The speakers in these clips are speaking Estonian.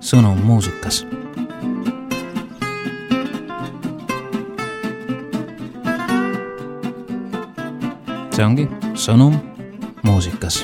sõnum muusikas. See ongi sõnum muusikas.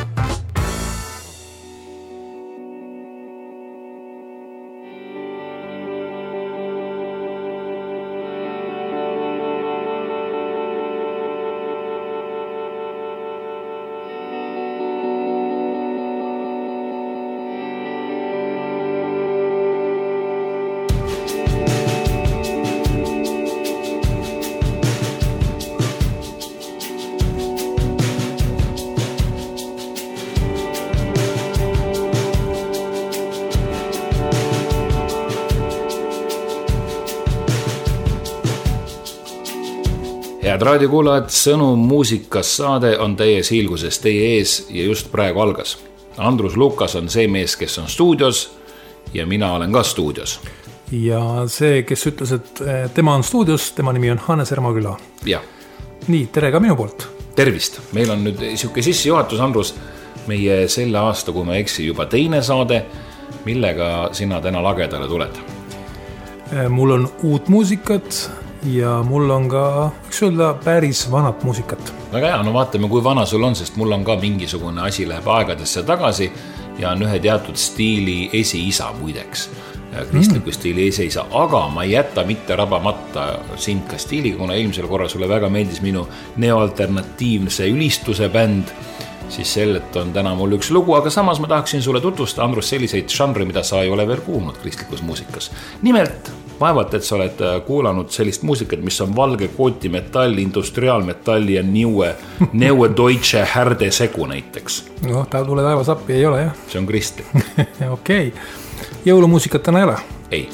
Head raadiokuulajad, sõnum muusikas saade on teie siilguses teie ees ja just praegu algas. Andrus Lukas on see mees, kes on stuudios ja mina olen ka stuudios. Ja see, kes ütles, et tema on stuudios, tema nimi on Hannes Ermaküla. Ja. Nii, tere ka minu poolt. Tervist. Meil on nüüd siuke sissejuhatus, Andrus, meie selle aasta, kui ma eksi, juba teine saade, millega sina täna lagedale tuled? Mul on uut muusikat ja mul on ka, üks öelda, päris vanat muusikat. Väga hea, no vaatame, kui vana sul on, sest mul on ka mingisugune asi läheb aegadesse tagasi ja on ühe teatud stiili esiisa muideks. Kristliku stiili esiisa, aga ma ei jätta mitte rabamata sind ka stiiliga, kuna eelmisel korral sulle väga meeldis minu neoalternatiivse ülistuse bänd, siis sellelt on täna mul üks lugu, aga samas ma tahaksin sulle tutvustada, Andrus, selliseid žanre, mida sa ei ole veel kuulnud kristlikus muusikas. Nimelt, vaevalt, et sa oled kuulanud sellist muusikat, mis on valge kooti metalli, industriaalmetalli ja neue deutsche härde segu näiteks. No, ta tule taevas appi, ei ole, jah? See on kristlik. Okei. Jõulumuusikat täna ei ole? Ei.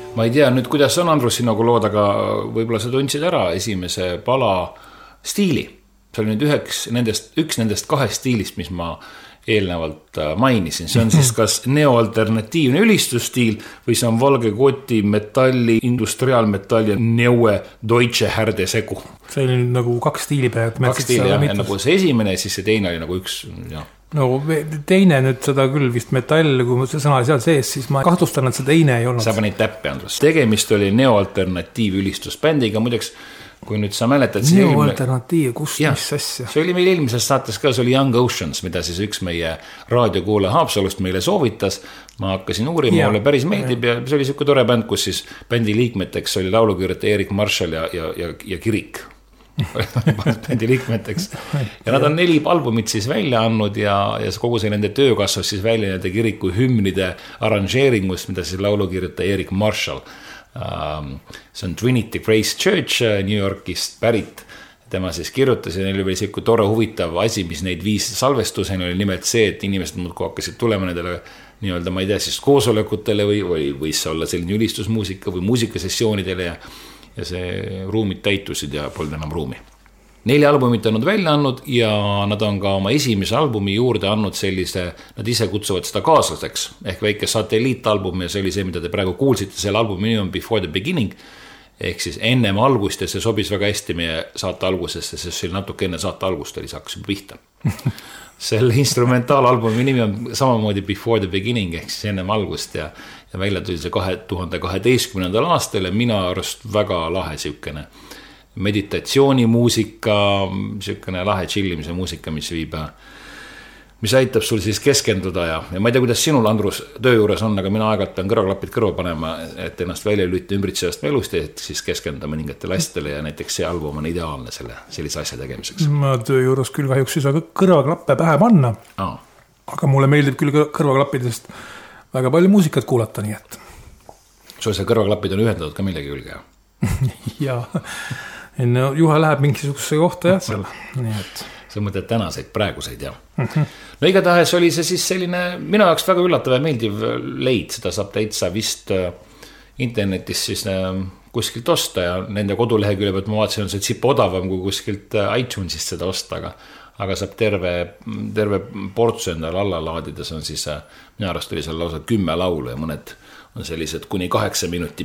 ma ei tea nüüd, kuidas on Andrus sinuga lood, aga võib-olla sa tundsid ära esimese pala stiili. See oli nüüd üks nendest kahest stiilist, mis ma eelnevalt mainisin. See on siis kas neoalternatiivne ülistusstiil või see on valge koti, metalli, industriaalmetalli ja neue deutsche härde segu. See oli nüüd nagu kaks stiili pealt. Kaks stiili, jah. Nagu see esimene, siis see teine oli nagu üks, jah. No teine nüüd seda küll vist metall, kui see sõna seal sees, siis ma kahtlustan, et see teine ei olnud. Sa panid täppi, Andrus. Tegemist oli neoalternatiiv ülistusbändiga, muideks, kui nüüd sa mäletad... Neoalternatiiv, kus mis asja? See oli meil eelmises saates ka, see oli Young Oceans, mida siis üks meie raadiokuule Haapsalust meile soovitas. Ma hakkasin uurima, mulle päris meeldib ja see oli siuke tore bänd, kus siis bändi liikmeteks oli laulukirjutaja Erik Marshall ja Kirik. Bändi liikmeteks. Ja nad on 4 albumit siis välja andnud ja kogu see nende töö kasvas siis välja nende Kiriku hümnide arranžeeringust, mida siis laulukirjutaja Erik Marshall. See on Trinity Grace Church New Yorkist pärit. Tema siis kirjutas ja neil oli siuke tore huvitav asi, mis neid viis salvestuseni oli nimelt see, et inimesed muudkui hakkasid tulema nendele nii-öelda, ma ei tea, siis koosolekutele või võis olla selline ülistusmuusika või muusikasessioonidele ja see ruumid täitusid ja polnud enam ruumi. 4 albumit on nad välja andnud ja nad on ka oma esimese albumi juurde andnud sellise, nad ise kutsuvad seda kaaslaseks, ehk väike satelliitalbum ja see oli see, mida te praegu kuulsite, selle albumi nimi on Before the Beginning, ehk siis ennem algust ja see sobis väga hästi meie saate algusesse, sest see oli natuke enne saate algust oli, see hakkas pihta. Selle instrumentaalalbumi nimi on samamoodi Before the Beginning, ehk siis ennem algust ja välja tuli see 2012. aastal ja mina arvast väga lahe siukene meditatsioonimuusika, siukene lahe chillimise muusika, mis aitab sul siis keskenduda ja ma ei tea, kuidas sinul, Andrus, töö juures on, aga mina aeg-ajalt pean kõrvaklapid kõrva panema, et ennast välja lüüta ümbritsevast elust ja et siis keskenduda mõningatele asjadele ja näiteks see album on ideaalne sellise asja tegemiseks. Ma töö juures küll kahjuks ei saa kõrvaklappe pähe panna, aga mulle meeldib küll kõrvaklappidest väga palju muusikat kuulata, nii et. Sul see kõrvaklapid on ühendatud ka millegi külge? Jaa, juhe läheb mingisuguse kohta jah seal, nii et. Sa mõtled tänaseid, praeguseid, jah. No igatahes oli see siis selline minu jaoks väga üllatav ja meeldiv leid, seda saab täitsa vist internetis siis kuskilt osta ja nende kodulehekülje pealt ma vaatasin, on see tsipa odavam kui kuskilt iTunesist seda osta, aga saab terve portsu endale alla laadida, see on siis, minu arvast oli seal lausa 10 laulu ja mõned on sellised kuni 8 minuti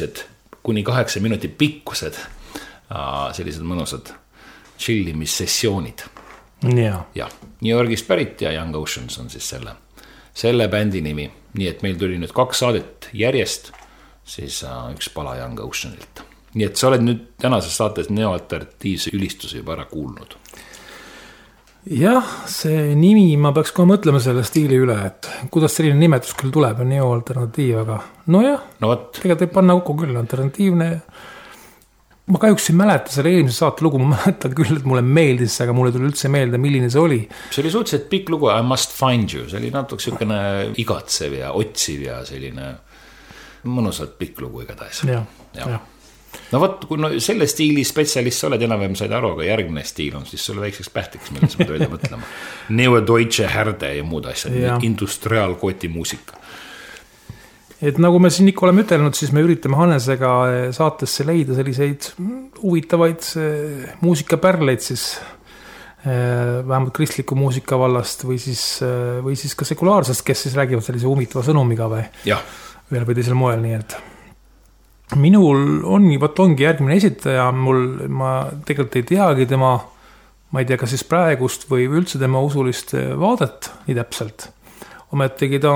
pikkused sellised mõnusad chillimissessioonid. Ja New Yorgist pärit ja Young Oceans on siis selle bändi nimi. Nii et meil tuli nüüd 2 saadet järjest, siis üks pala Young Oceanilt. Nii et sa oled nüüd tänases saates neoalternatiivse ülistuse juba ära kuulnud. Jah, see nimi, ma peaks ka mõtlema selle stiili üle, et kuidas selline nimetus küll tuleb, on neoalternatiiv, aga nojah, tegelikult võib panna kokku küll alternatiivne. Ma kahjuks ei mäleta selle eelmise saate lugu, ma mäletan küll, et mulle meeldis, aga mulle tuli üldse meelde, milline see oli. See oli suhteliselt pikk lugu, I Must Find You, see oli natuke selline igatsev ja otsiv ja selline mõnusalt pikk lugu igatahes. Ja. No võt, kui selle stiili spetsialist sa oled enam-vähem said aru, aga järgmine stiil on siis sulle väikseks pähtiks, milles ma välja mõtlema. Neue Deutsche härde ja muud asjad, industriaalkoti muusika. Et nagu me siin ikka oleme ütelnud, siis me üritame Hannesega saatesse leida selliseid huvitavaid muusikapärleid siis vähemalt kristliku muusika vallast või siis ka sekulaarsest, kes siis räägivad sellise huvitava sõnumiga või ühel või teisel moel, nii et minul ongi järgmine esitaja, ma tegelikult ei teagi tema, ma ei tea, kas siis praegust või üldse tema usulist vaadet nii täpselt. Ometegi ta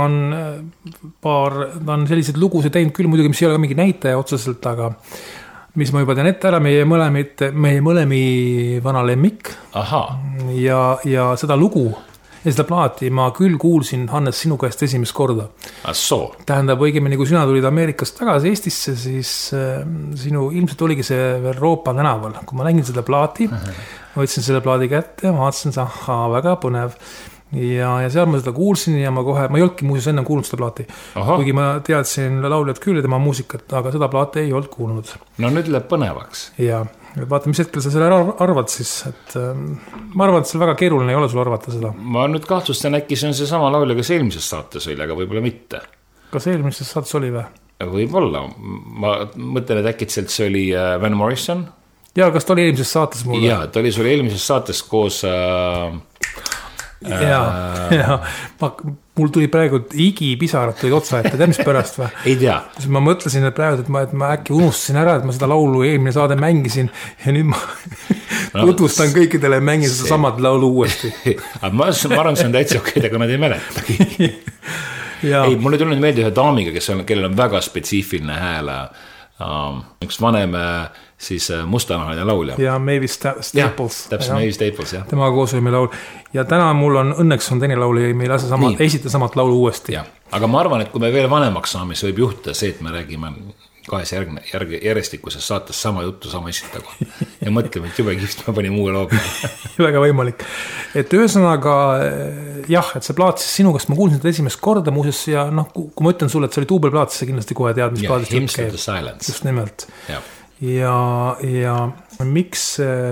on sellised lugusid teinud küll muidugi, mis ei ole mingi näitaja otseselt, aga mis ma juba teen ette ära, meie mõlemi vana lemmik. Ja seda lugu ja seda plaati ma küll kuulsin, Hannes, sinu käest esimest korda. Tähendab, õigemini, kui sina tulid Ameerikast tagasi Eestisse, siis sinu ilmselt oligi see Euroopa tänaval. Kui ma nägin seda plaati, võtsin selle plaadi kätte ja vaatasin, väga põnev. Ja seal ma seda kuulsin ja ma ei olnudki muuseas enne kuulnud seda plaati. Kuigi ma teadsin lauljad küll ja tema muusikat, aga seda plaati ei olnud kuulnud. No nüüd läheb põnevaks. Ja vaata, mis hetkel sa selle arvad siis, et ma arvan, et see väga keeruline ei ole sul arvata seda. Ma nüüd kahtlustan, äkki see on see sama laulja, kes eelmises saates oli, aga võib-olla mitte. Kas eelmises saates oli või? Võib-olla. Ma mõtlen, et äkitselt see oli Van Morrison. Ja, kas ta oli eelmises saates mul? Jaa, ta oli sul eelmises saates koos... mul tuli praegu igipisarat tulid otsa ette, tead mis pärast või? Ei tea. Ma mõtlesin et praegu, et ma äkki unustasin ära, et ma seda laulu eelmine saade mängisin ja nüüd ma tutvustan kõikidele ja mängin seda samad laulu uuesti. ma arvan, see on täitsa okei, aga nad ei mäletagi. Ei, mulle tulnud meelde ühe daamiga, kellel on väga spetsiifiline hääl. Üks vanem siis mustanahaline laulja. Ja Mavis Staples. Täpselt, Mavis Staples, jah. Tema koos oli meil laul. Ja täna mul on, õnneks on teine laul ja me ei lase esita samat laulu uuesti. Ja. Aga ma arvan, et kui me veel vanemaks saame, siis võib juhtuda see, et me räägime kahes järjestikuses saates sama juttu, sama esitagu. Ja mõtleme, et jube kihvt, ma panin uue looga. Väga võimalik. Et ühesõnaga, jah, et see plaat siis sinu, kas ma kuulsin seda esimest korda muuses ja kui ma ütlen sulle, et see oli duubelplaat, siis sa kindlasti kohe tead, mis plaadist jutt käib. Just nimelt. Ja miks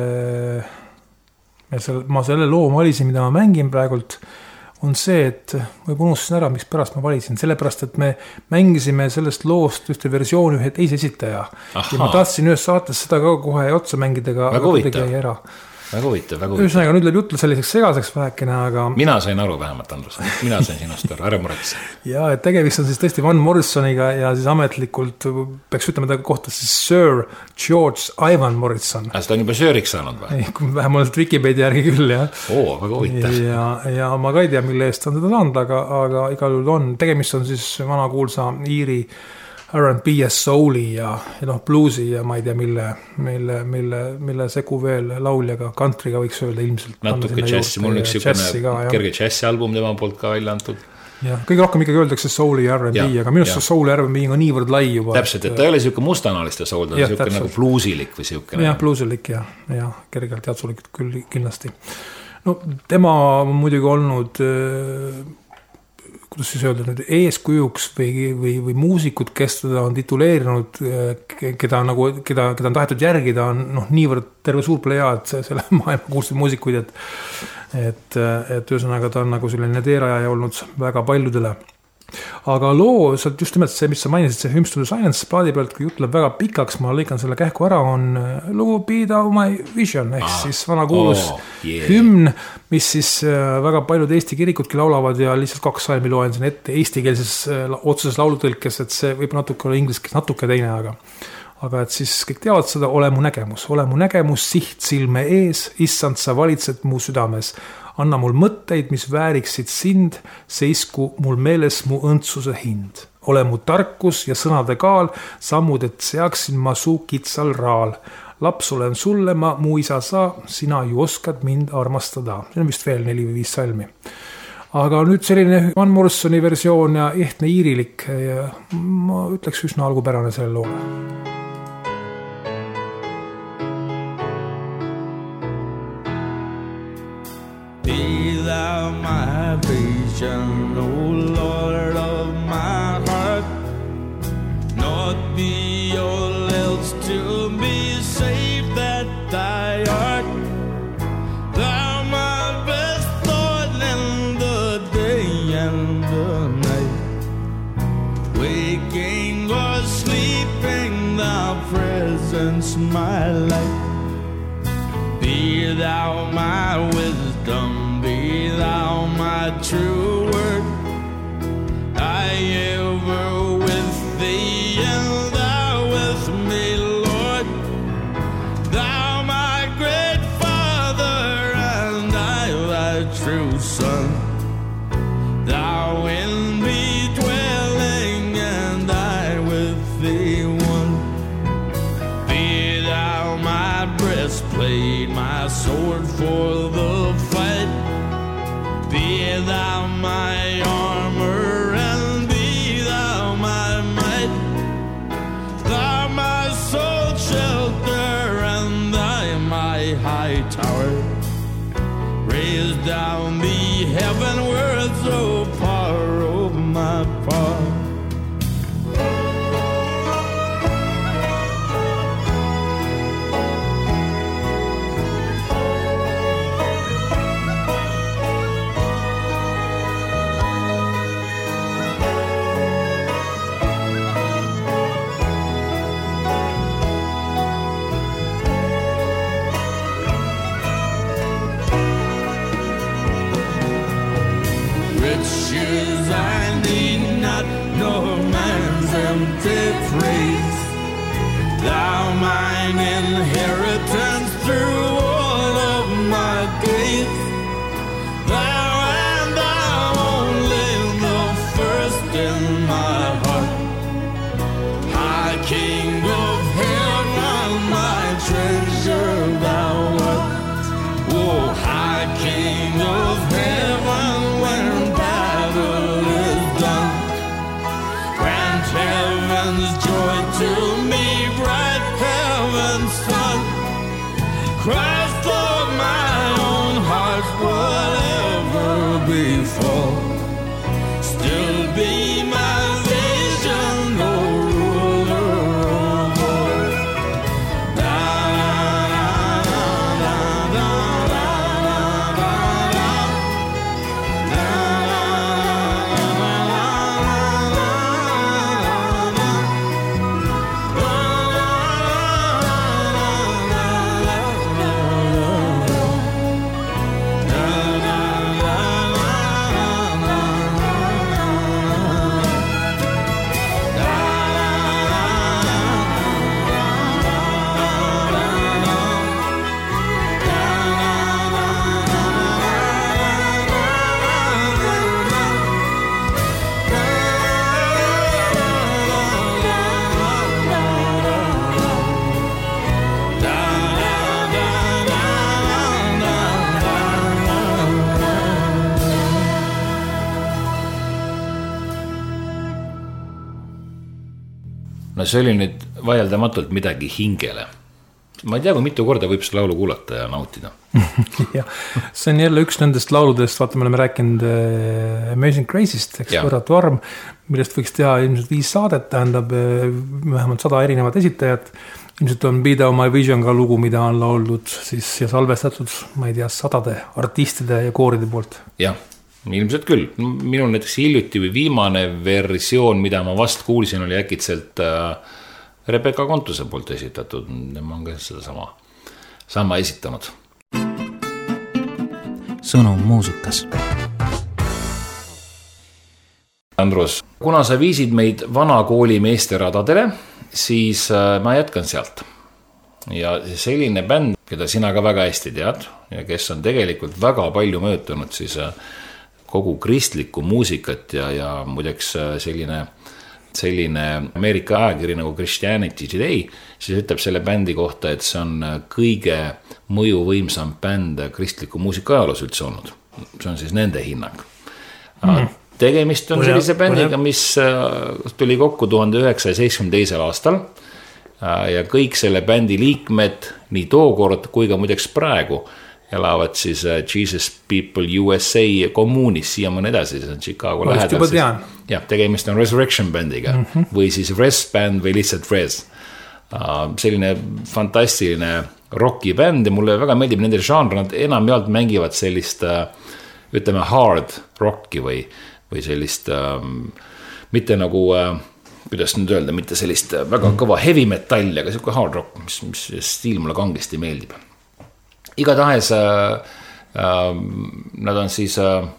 ma selle loo valisin, mida ma mängin praegult, on see, et ma juba unustasin ära, miks pärast ma valisin. Sellepärast, et me mängisime sellest loost ühte versiooni ühe teise esitaja. Ja ma tahtsin ühes saates seda ka kohe otsa mängidega. Väga huvitav. Väga huvitav. Ühesõnaga, nüüd läheb jutle selliseks segaseks vähekene, aga... Mina sain aru vähemalt, Andrus. Mina sain sinust aru, ära muretse. Ja, et tegemist on siis tõesti Van Morrisoniga ja siis ametlikult peaks ütlema ta kohta siis Sir George Ivan Morrison. Seda on juba Siriks saanud või? Vähemalt Wikipedia järgi küll, jah. Väga huvitav. Ja ma ka ei tea, mille eest on seda saanud, aga igal juhul on. Tegemist on siis vana kuulsa Iiri R&B ja souli ja bluesi ja ma ei tea, mille segu veel lauljaga, countryga võiks öelda ilmselt. Natuke džässi, mul on üks kerge džässi album tema poolt ka välja antud. Ja, kõige rohkem ikkagi öeldakse souli ja R&B, aga minust see souli ja R&B on niivõrd lai juba. Täpselt, et ta ei ole siuke mustanaliste soul, ta on siuke nagu bluesilik või siuke. Jah, bluesilik ja kergelt jatsulik küll kindlasti. Tema on muidugi olnud... kuidas siis öelda, nüüd eeskujuks või muusikud, kes teda on tituleerinud, keda on tahetud järgida, on niivõrd terve suur plejaad selle maailma kuulstud muusikuid, et ühesõnaga ta on nagu selline teeraja olnud väga paljudele. Aga loo, just nimelt see, mis sa mainisid, see Hymns to the Silence plaadi pealt, kui jutt läheb väga pikaks, ma lõikan selle kähku ära, on lugu Be Thou My Vision, ehk siis vana kuulus hümn, mis siis väga paljud Eesti kirikudki laulavad ja lihtsalt 2 salmi loen siin ette eestikeelses otseses laulutõlkes, et see võib natuke olla ingliskeels natuke teine, aga et siis kõik teavad seda, ole mu nägemus, siht silme ees, issand, sa valitsed mu südames. Anna mul mõtteid, mis vääriksid sind, seisku mul meeles mu õndsuse hind. Ole mu tarkus ja sõnade kaal, sammud, et seaksin ma suu kitsal raal. Laps olen sulle, ma mu isa sa, sina ju oskad mind armastada. See on vist veel 4 või 5 salmi. Aga nüüd selline Van Morrisoni versioon ja ehtne iirilik ja ma ütleks üsna algupärane selle loole. Be thou my vision, O Lord of my heart. Not be all else to be save that thy art. Thou my best thought in the day and the night. Waking or sleeping, thou presence my light. Be thou my wisdom, be thou my true word. I ever with thee and thou with me, Lord. Thou my great Father and I thy true Son. Thou in me dwelling and I with thee one. Be thou my breastplate, my sword for the fight. Be thou my armor and be thou my might. Thou my soul shelter and thy my high tower. Raise down the heavenward so far over my path. praise. Thou mine inheritance through all of my days. Thou and thou only the first in my heart. High King of heaven, my treasure thou art. Oh, High King of heaven, when battle is done, grant heaven's joy to me, bright heaven's sun. Christ of my own heart, whatever befall, still be my vision, O ruler of all. No see oli nüüd vaieldamatult midagi hingele. Ma ei tea, kui mitu korda võib seda laulu kuulata ja nautida. Ja, see on jälle üks nendest lauludest, vaata, me oleme rääkinud Amazing Grace'ist, eks võrrat varm, millest võiks teha ilmselt 5 saadet, tähendab vähemalt 100 erinevat esitajat. Ilmselt on Be Thou My Vision ka lugu, mida on lauldud siis ja salvestatud, ma ei tea, 100 artistide ja kooride poolt. Jah, ilmselt küll. Minul näiteks hiljuti või viimane versioon, mida ma vast kuulsin, oli äkitselt Rebecca Kontuse poolt esitatud. Ma olen ka seda sama esitanud. Sõnum muusikas. Andrus, kuna sa viisid meid vanakooli meesteradadele, siis ma jätkan sealt. Ja selline bänd, keda sina ka väga hästi tead ja kes on tegelikult väga palju mõjutanud siis kogu kristlikku muusikat ja muideks selline Ameerika ajakiri nagu Christianity Today, siis ütleb selle bändi kohta, et see on kõige mõjuvõimsam bänd kristliku muusika ajaloos üldse olnud. See on siis nende hinnang. Tegemist on sellise bändiga, mis tuli kokku 1972. aastal ja kõik selle bändi liikmed nii tookord kui ka muideks praegu elavad siis Jesus People USA kommuunis siiamaani edasi, see on Chicago lähedal. Ja, tegemist on Resurrection bändiga või siis Res bänd või lihtsalt Res. Selline fantastiline rocki bänd ja mulle väga meeldib nende žanr, nad enamjaolt mängivad sellist, ütleme, hard rocki või sellist, mitte nagu, kuidas nüüd öelda, mitte sellist väga kõva heavy metall, aga selline hard rock, mis stiil mulle kangesti meeldib. Igatahes nad on siis,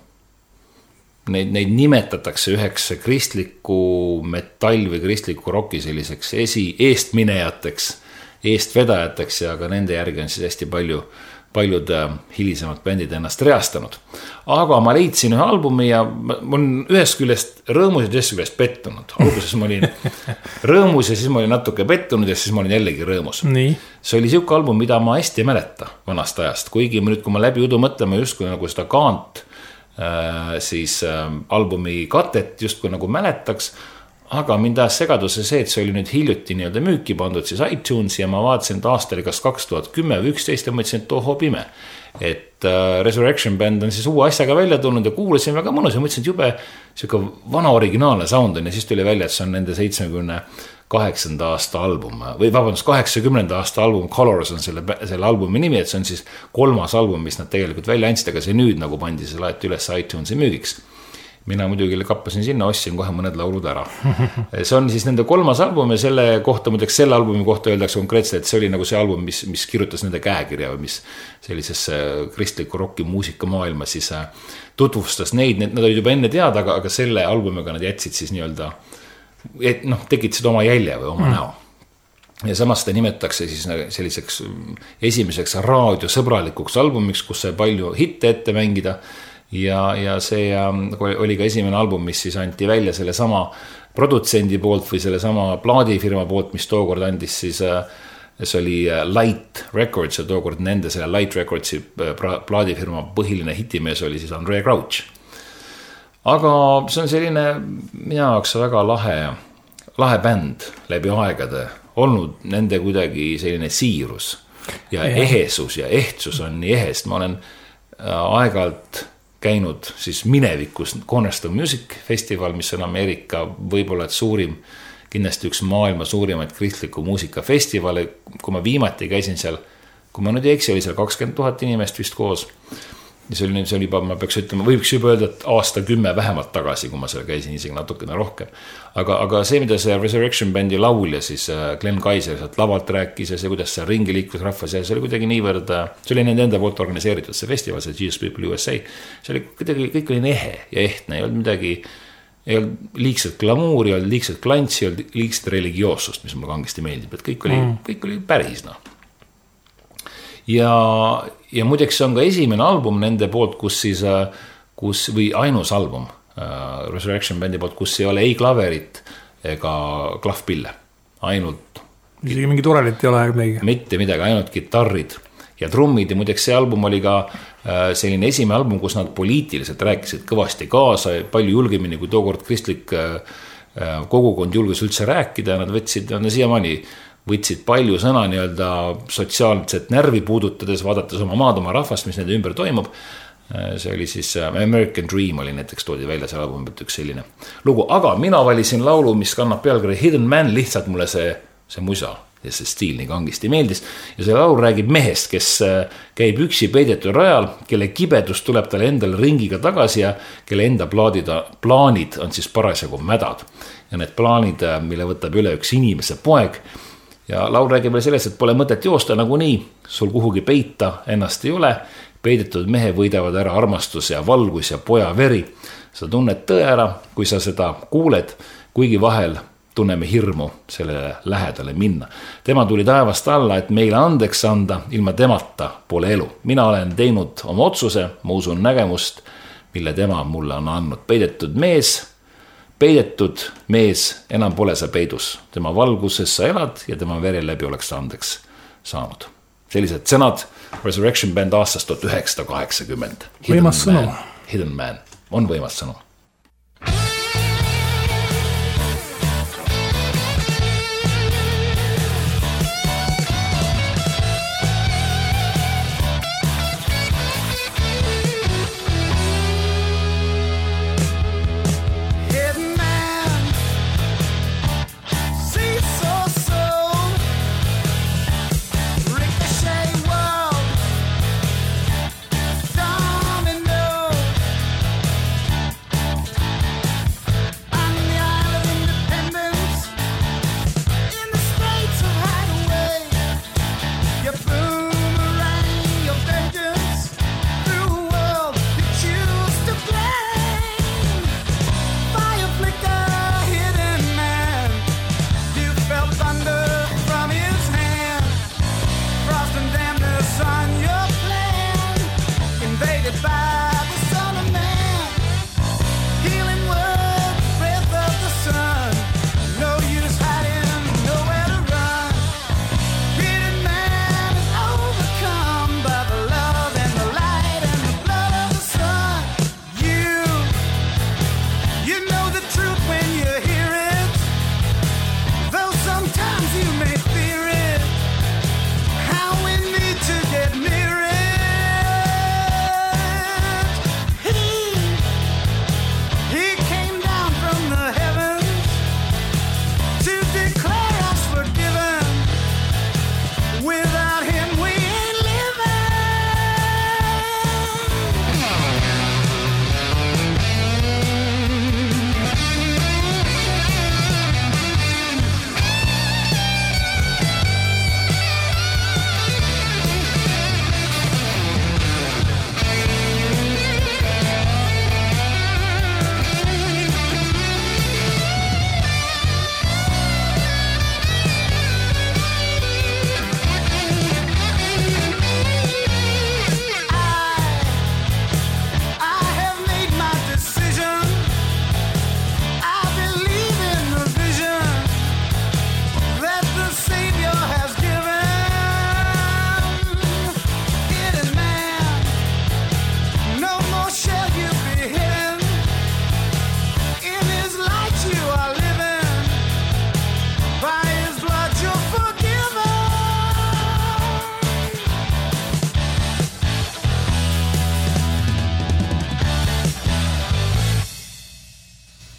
neid nimetatakse üheks kristliku metall või kristliku rocki selliseks eestminejateks, eestvedajateks ja ka nende järgi on siis hästi paljud hilisemad bändid ennast reastanud. Aga ma leidsin ühe albumi ja ma olen ühest küljest rõõmus ja teisest küljest pettunud. Alguses ma olin rõõmus ja siis ma olin natuke pettunud ja siis ma olin jällegi rõõmus. Nii. See oli siuke album, mida ma hästi ei mäleta vanast ajast. Kuigi nüüd, kui ma läbi judu mõtlema justkui nagu seda kaant, siis albumi katet justkui nagu mäletaks, aga mind taas segaduse see, et see oli nüüd hiljuti nii-öelda müüki pandud siis iTunes ja ma vaatasin, et aastal kas 2010 või 11 ja mõtlesin, et toho pime. Et Resurrection band on siis uue asjaga välja tulnud ja kuulasin väga mõnus ja mõtlesin, et jube siuke vana originaalne sound on ja siis tuli välja, et see on nende 78. aasta album või vabandust, 80. aasta album Colors on selle albumi nimi, et see on siis 3. album, mis nad tegelikult välja andsid, aga see nüüd nagu pandi see laeti üles iTunesi müügiks. Mina muidugi kappasin sinna, ostsin kohe mõned laulud ära. See on siis nende 3. album ja selle kohta, muideks selle albumi kohta öeldakse konkreetselt, et see oli nagu see album, mis kirjutas nende käekirja või mis sellisesse kristliku rocki muusika maailma siis tutvustas neid, nad olid juba enne teada, aga selle albumiga nad jätsid siis nii-öelda et tekitasid oma jälje või oma näo. Ja samas seda nimetatakse siis selliseks esimeseks raadiosõbralikuks albumiks, kus sai palju hitte ette mängida. Ja see oli ka esimene album, mis siis anti välja selle sama produtsendi poolt või selle sama plaadifirma poolt, mis tookord andis siis, see oli Light Records ja tookord nende selle Light Recordsi plaadifirma põhiline hitimees oli siis Andrea Crouch. Aga see on selline minu jaoks väga lahe bänd läbi aegade, olnud nende kuidagi selline siirus ja ehesus ja ehtsus on nii ehest. Ma olen aegalt käinud siis minevikus Cornerstone Music Festival, mis on Ameerika võib-olla suurim, kindlasti üks maailma suurimaid kristliku muusikafestivale. Kui ma viimati käisin seal, kui ma nüüd ei eksi, oli seal 20 000 inimest vist koos. Ja see oli juba, ma peaks ütlema, võiks juba öelda, et aasta 10 vähemalt tagasi, kui ma seal käisin, isegi natukene rohkem. Aga see, mida see Resurrection Bandi laulja, siis Glenn Kaiser sealt lavalt rääkis ja see, kuidas see ringi liiklus rahvas ja see oli kuidagi niivõrd, see oli nende enda poolt organiseeritud see festival, see Jesus People USA. See oli kuidagi, kõik oli ehe ja ehtne, ei olnud midagi, ei olnud liigselt glamuuri, ei olnud liigselt klantsi, ei olnud liigselt religioossust, mis mulle kangesti meeldib, et kõik oli päris, Ja muideks see on ka esimene album nende poolt, või ainus album Resurrection Bandi poolt, kus ei ole ei klaverit ega klahvpille. Ainult. Isegi mingi torelit ei ole midagi. Mitte midagi, ainult kitarrid ja trummid. Ja muideks see album oli ka selline esimene album, kus nad poliitiliselt rääkisid kõvasti kaasa, palju julgemini kui tookord kristlik kogukond julges üldse rääkida. Nad siiamaani võtsid palju sõna nii-öelda sotsiaalset närvi puudutades, vaadates oma maad, oma rahvast, mis nende ümber toimub. See oli siis American Dream oli näiteks toodi välja see album, üks selline lugu. Aga mina valisin laulu, mis kannab pealkirja Hidden Man, lihtsalt mulle see musa ja see stiil nii kangesti meeldis. Ja see laul räägib mehest, kes käib üksi peidetud rajal, kelle kibedus tuleb talle endale ringiga tagasi ja kelle enda plaanid on siis parasjagu mädad. Ja need plaanid, mille võtab üle üks inimese poeg. Ja laul räägib veel sellest, et pole mõtet joosta nagu nii, sul kuhugi peita ennast ei ole, peidetud mehe võidavad ära armastus ja valgus ja poja veri. Sa tunned tõe ära, kui sa seda kuuled, kuigi vahel tunneme hirmu sellele lähedale minna. Tema tuli taevast alla, et meile andeks anda, ilma temata pole elu. Mina olen teinud oma otsuse, ma usun nägemust, mille tema mulle on andnud. Peidetud mees, enam pole sa peidus. Tema valguses sa elad ja tema vere läbi oleks andeks saanud. Sellised sõnad Resurrection Band aastast 1980. Võimas sõnu. Hidden Man on võimas sõnu.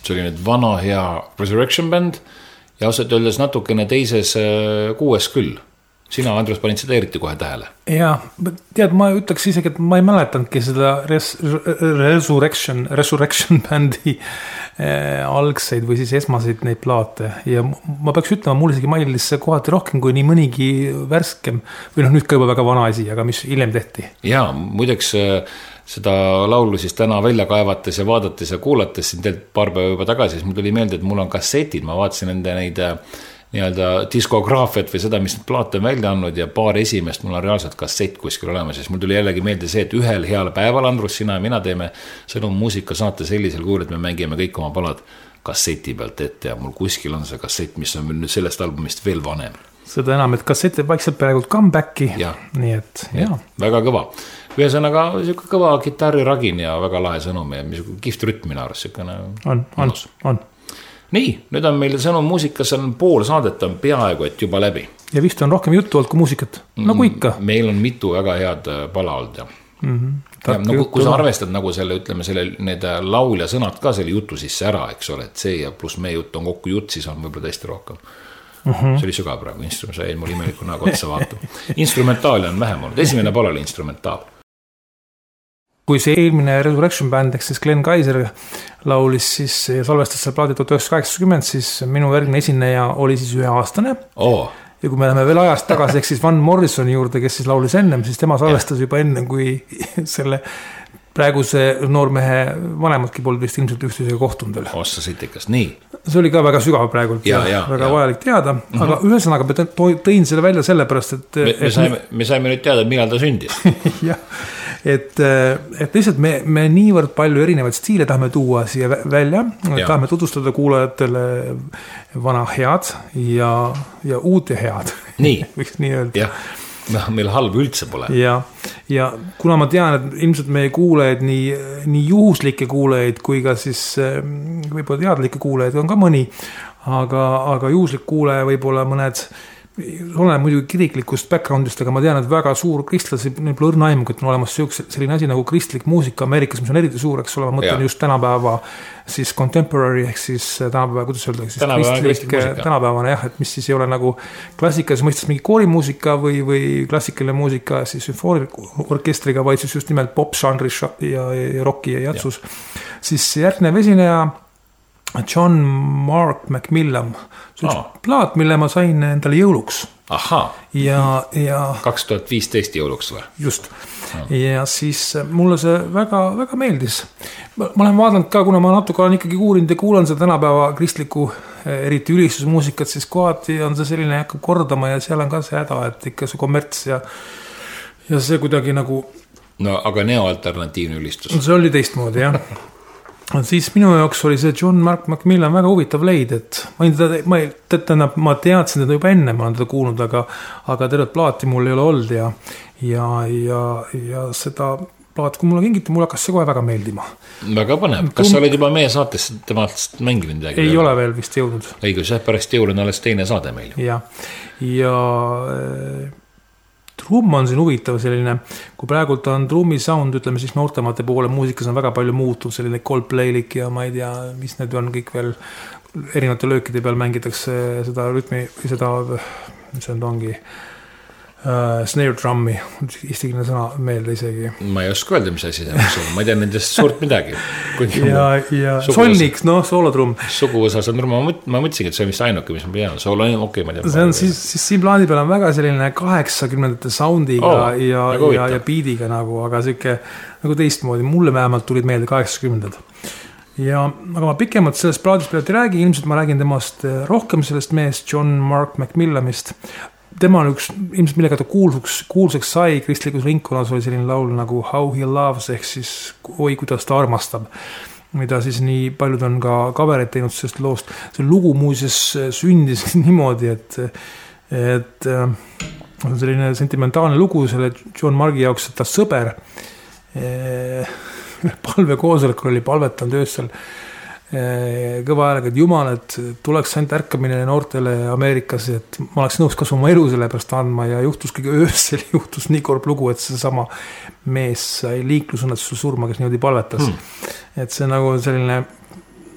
see oli nüüd vana hea Resurrection Band ja ausalt öeldes natukene teises 6 küll. Sina, Andrus, panid seda eriti kohe tähele. Ja, tead, ma ütleks isegi, et ma ei mäletanudki seda Resurrection Bandi algseid või siis esmaseid neid plaate. Ja ma peaks ütlema, mul isegi maililis see kohati rohkem kui nii mõnigi värskem või nüüd ka juba väga vana asi, aga mis hiljem tehti. Ja, muideks seda laulu siis täna välja kaevates ja vaadates ja kuulates siin teilt paar päeva juba tagasi, siis mul tuli meelde, et mul on kassetid, ma vaatasin neid nii-öelda diskograafiat või seda, mis plaat on välja andnud ja paar esimest mul on reaalselt kassett kuskil olemas, siis mul tuli jällegi meelde see, et ühel heal päeval, Andrus, sina ja mina teeme Sõnum muusika saate sellisel kuul, et me mängime kõik oma palad kasseti pealt ette ja mul kuskil on see kassett, mis on nüüd sellest albumist veel vanem. Seda enam, et kassett vaikselt praegult comebacki, nii et jah. Väga kõva. Ühesõnaga kõva kitarriragin ja väga lahe sõnum ja kihvt rütm minu arust. On. Nii, nüüd on meil Sõnum muusikas on pool saadet on peaaegu, et juba läbi. Ja vist on rohkem juttu olnud kui muusikat, nagu ikka. Meil on mitu väga head pala olnud. Ja kui sa arvestad nagu selle, ütleme, need laul ja sõnad ka selle jutu sisse ära, eks ole, et see ja pluss meie jutt on kokku jutt, siis on võib-olla tõesti rohkem. See oli sügav praegu, sa jäid mul imeliku näoga otsa vaatama. Instrumentaali on vähem olnud, esimene pala oli instrumentaal. Kui see eelmine Resurrection Band, ehk siis Glenn Kaiser laulis siis ja salvestas selle plaadi 1980, siis minu järgne esineja oli siis 1-aastane. Ja kui me läheme veel ajast tagasi, ehk siis Van Morrisoni juurde, kes siis laulis ennem, siis tema salvestas juba enne, kui selle praeguse noormehe vanematki polnud vist ilmselt üksteisega kohtunud veel. Ossa sitikas, nii. See oli ka väga sügav praegult ja väga vajalik teada, aga ühesõnaga ma tõin selle välja sellepärast, et me saime nüüd teada, millal ta sündis. Jah. Et lihtsalt me niivõrd palju erinevaid stiile tahame tuua siia välja, tahame tutvustada kuulajatele vana head ja uut ja head. Nii. Võiks nii öelda. Ja, meil halb üldse pole. Ja kuna ma tean, et ilmselt meie kuulajaid, nii juhuslikke kuulajaid kui ka siis võib-olla teadlikke kuulajaid on ka mõni, aga juhuslik kuulaja võib-olla mõned olen muidugi kiriklikust backgroundist, aga ma tean, et väga suur kristlasi, neil õrna aimuga, et on olemas selline asi nagu kristlik muusika Ameerikas, mis on eriti suur, eks ole, ma mõtlen just tänapäeva siis contemporary, ehk siis tänapäeva, kuidas öelda, tänapäevane jah, et mis siis ei ole nagu klassikas mõistes mingi koorimuusika või klassikaline muusika siis sümfooniorkestriga, vaid siis just nimelt pop-žanris ja rocki ja jatsus. Siis järgnev esineja John Mark McMillan, see üks plaat, mille ma sain endale jõuluks. Ja 2015 jõuluks või? Just. Ja siis mulle see väga, väga meeldis. Ma olen vaadanud ka, kuna ma natuke olen ikkagi uurinud ja kuulan seda tänapäeva kristliku, eriti ülistusmuusikat, siis kohati on see selline hakkab kordama ja seal on ka see häda, et ikka see kommerts ja see kuidagi nagu... No aga neoalternatiivne ülistus. See oli teistmoodi, jah. Siis minu jaoks oli see John Mark McMillan väga huvitav leid, et ma teadsin teda juba enne, ma olen teda kuulnud, aga tervet plaati mul ei ole olnud ja seda plaat, kui mulle kingiti, mul hakkas see kohe väga meeldima. Väga põnev. Kas sa oled juba meie saates temalt mänginud midagi? Ei ole veel vist jõudnud. Õigus, pärast jõulun alles teine saade meil. Ja trumm on siin huvitav selline, kui praegult on trummi sound, ütleme siis noortemate poole muusikas on väga palju muutunud, selline Coldplaylik ja ma ei tea, mis need on kõik veel erinevate löökide peal mängitakse seda rütmi, seda, mis see ongi, snare drummi, istigine sõna meelde isegi. Ma ei oska öelda, mis asi see on, ma ei tea nendest suurt midagi. ja solniks, soolotrumm. Suguosas on trumm, ma mõtlesingi, et see on vist ainuke, mis ma pean, soolo on okei, ma tean. See on siis siin plaani peal on väga selline 80-ndate soundiga ja beatiga nagu, aga siuke nagu teistmoodi, mulle vähemalt tulid meelde 80-ndad. Aga ma pikemalt sellest plaadist pealt ei räägi, ilmselt ma räägin temast rohkem sellest meest John Mark McMillanist. Tema on üks, ilmselt millega ta kuulsaks sai kristlikus ringkonnas oli selline laul nagu How He Loves, ehk siis oi, kuidas ta armastab, mida siis nii paljud on ka kavereid teinud sellest loost. See lugu muuses sündis niimoodi, et on selline sentimentaalne lugu selle John Margi jaoks, et ta sõber palvekoosolekul oli palvetanud öösel kõva häälega, et jumal, et tuleks ainult ärkamine noortele Ameerikas, et ma oleks nõus kas oma elu selle pärast andma ja juhtus kõige öösel, juhtus nii korb lugu, et see sama mees sai liiklusõnnetusel surma, kes niimoodi palvetas. Et see nagu selline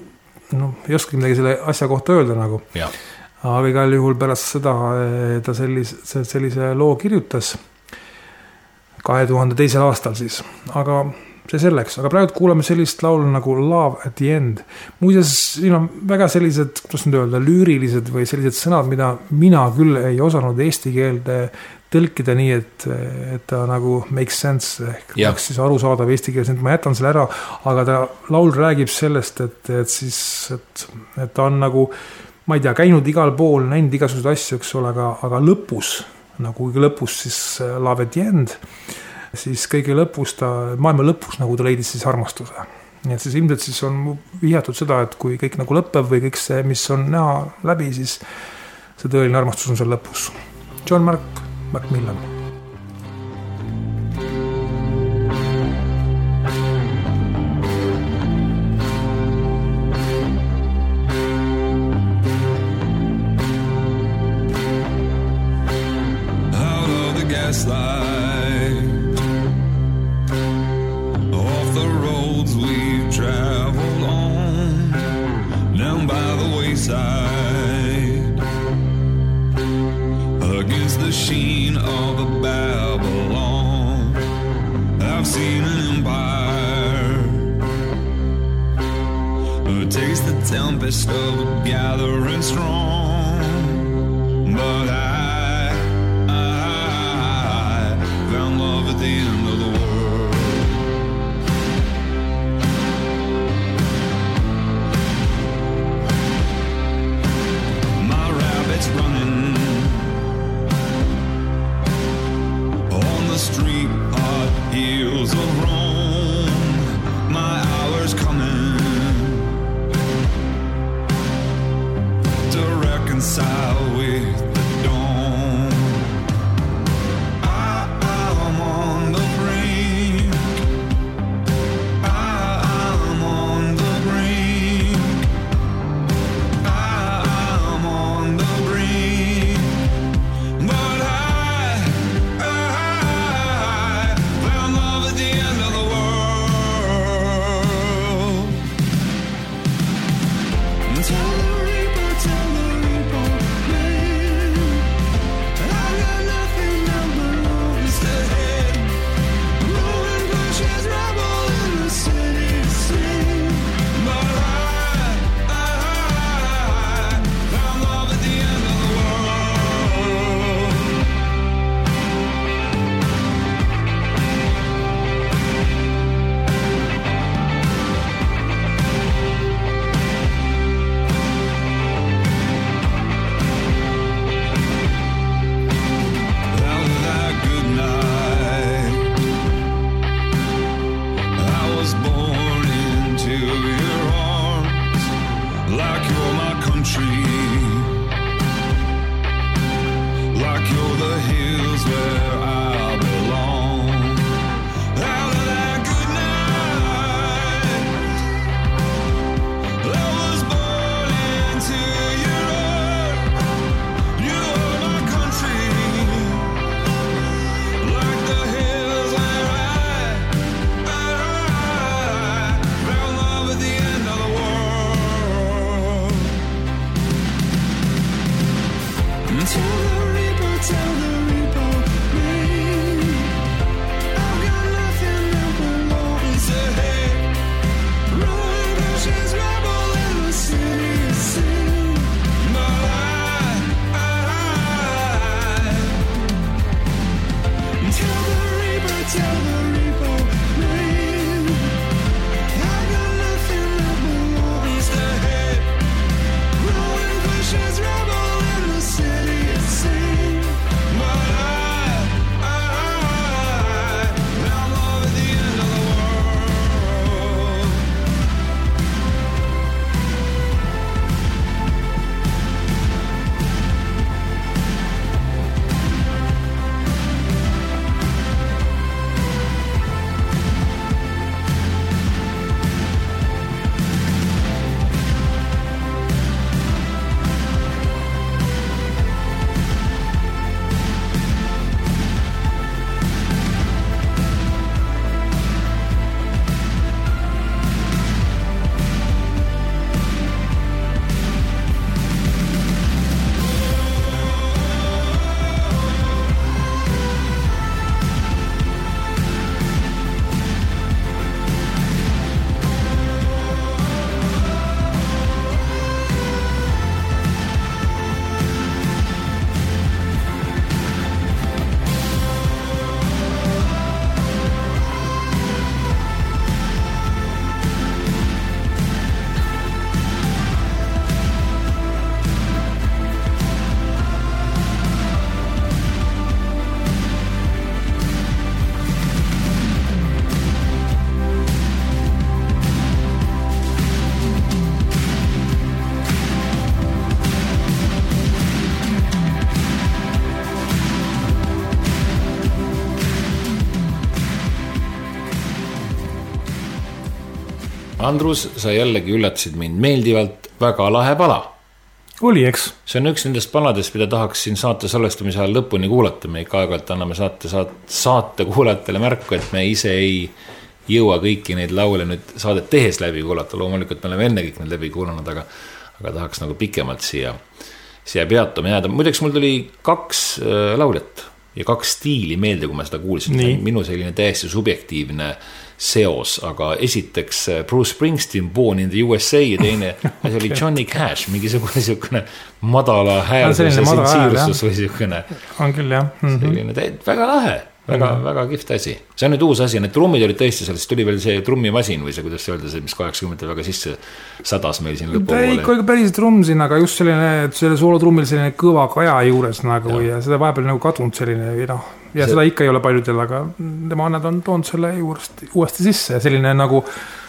ei oskagi midagi selle asja kohta öelda nagu. Aga igal juhul pärast seda ta sellise loo kirjutas 2002. aastal siis, aga see selleks, aga praegu kuuleme sellist laulu nagu Love at the End. Muuseas, siin on väga sellised, kuidas nüüd öelda, lüürilised või sellised sõnad, mida mina küll ei osanud eesti keelde tõlkida nii, et ta nagu makes sense, ehk oleks siis arusaadav eesti keeles, et ma jätan selle ära, aga ta laul räägib sellest, et ta on nagu, ma ei tea, käinud igal pool, näinud igasuguseid asju, eks ole, aga lõpus, nagu lõpus siis Love at the End, siis kõige lõpus maailma lõpus nagu ta leidis siis armastuse. Nii et siis ilmselt siis on vihjatud seda, et kui kõik nagu lõpeb või kõik see, mis on näha läbi, siis see tõeline armastus on seal lõpus. John Macmillan. Out of the gaslight, off the roads we've traveled on, down by the wayside, against the sheen of a Babylon, I've seen an empire taste the tempest of a gathering strong, but I found love at the end of the world. My rabbit's running on the street hot heels of Rome. My hour's coming to reconcile with the dawn. I'm on the brink. I'm on the brink. I'm on the brink. But I found love at the end of the world. Tell the reaper, man, I got nothing but love ahead. Ruin bushes, rubble in the city sing. But I found love at the end of the world. Out of that good night, I was born into your arms, like you're my country, like you're the hills where I belong. Out of that good night, I was born into your arms. You're my country, like the hills where I found love at the end of the world. Tell the reaper, man, I've got nothing but love ahead. Ruin bushes, rubble in the city sing. But tell the reaper, man, I've got nothing but love ahead. Ruin bushes, rubble in the city sing. But Andrus, sa jällegi üllatasid mind meeldivalt, väga lahe pala. Oli, eks? See on üks nendest paladest, mida tahaks siin saate salvestamise ajal lõpuni kuulata. Me ikka aeg-ajalt anname saate kuulajatele märku, et me ise ei jõua kõiki neid laule nüüd saadet tehes läbi kuulata. Loomulikult me oleme enne kõik need läbi kuulanud, aga tahaks nagu pikemalt siia peatuma jääda. Muideks mul tuli 2 laulet ja 2 stiili meelde, kui ma seda kuulsin. Minu selline täiesti subjektiivne seos, aga esiteks Bruce Springsteen, Born in the USA ja teine asi oli Johnny Cash, mingisugune madala häälsus ja sensiirsus või siukene. On küll, jah. Selline väga lahe, väga kihvt asi. See on nüüd uus asi, need trummid olid tõesti seal, siis tuli veel see trummimasin või see, kuidas öelda, see, mis 80 väga sisse sadas meil siin lõpupoole. Ikka päris trumm siin, aga just selline, selle soolotrummil selline kõva kaja juures nagu ja seda vahepeal nagu kadunud selline ja seda ikka ei ole paljudel, aga tema annad on toonud selle uuesti sisse ja selline nagu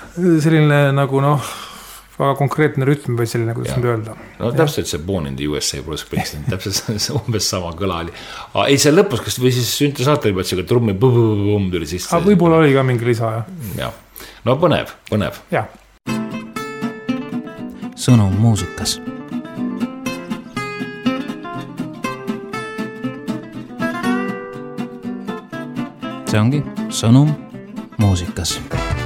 väga konkreetne rütm või selline, kuidas nüüd öelda. No täpselt see Born in the USA Bruce Springsteen, täpselt see umbes sama kõla oli. Ei, see lõpus, kas või siis süntesaatel juba, et see trummi põmm tuli sisse. Aga võib-olla oli ka mingi lisa, jah. No põnev. Jah. Sõnum muusikas. See ongi sõnum muusikas.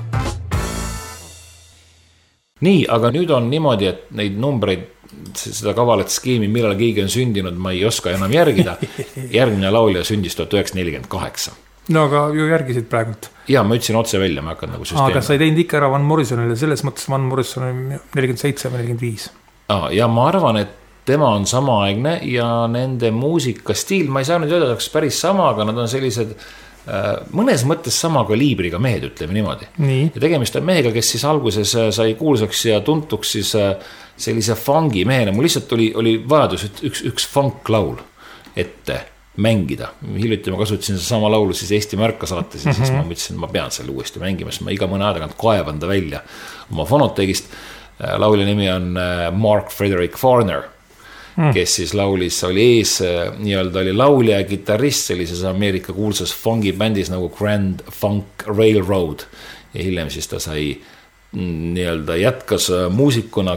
Nii, aga nüüd on niimoodi, et neid numbreid, seda kavalat skeemi, millal keegi on sündinud, ma ei oska enam järgida. Järgmine laulja sündis 1948. No aga ju järgisid praegult. Ja, ma ütlesin otse välja, ma hakkan nagu süsteemi. Aga sa ei teinud ikka ära Van Morrisonile, selles mõttes Van Morrison on 47 või 45. Ja ma arvan, et tema on samaaegne ja nende muusikastiil, ma ei saa nüüd öelda, et päris sama, aga nad on sellised mõnes mõttes sama kaliibriga mehed, ütleme niimoodi. Ja tegemist on mehega, kes siis alguses sai kuulsaks ja tuntuks siis sellise fungi mehena. Mul lihtsalt oli vajadus üks funk-laul ette mängida. Hiljuti ma kasutasin sama laulu siis Eesti Märka saates ja siis ma mõtlesin, ma pean selle uuesti mängima, sest ma iga mõne aja tagant kaevan ta välja oma fonotegist. Laulja nimi on Mark Frederick Farner, kes siis laulis, oli ees, nii-öelda oli laulja ja kitarrist sellises Ameerika kuulsas fungi bändis nagu Grand Funk Railroad ja hiljem siis ta sai nii-öelda jätkas muusikuna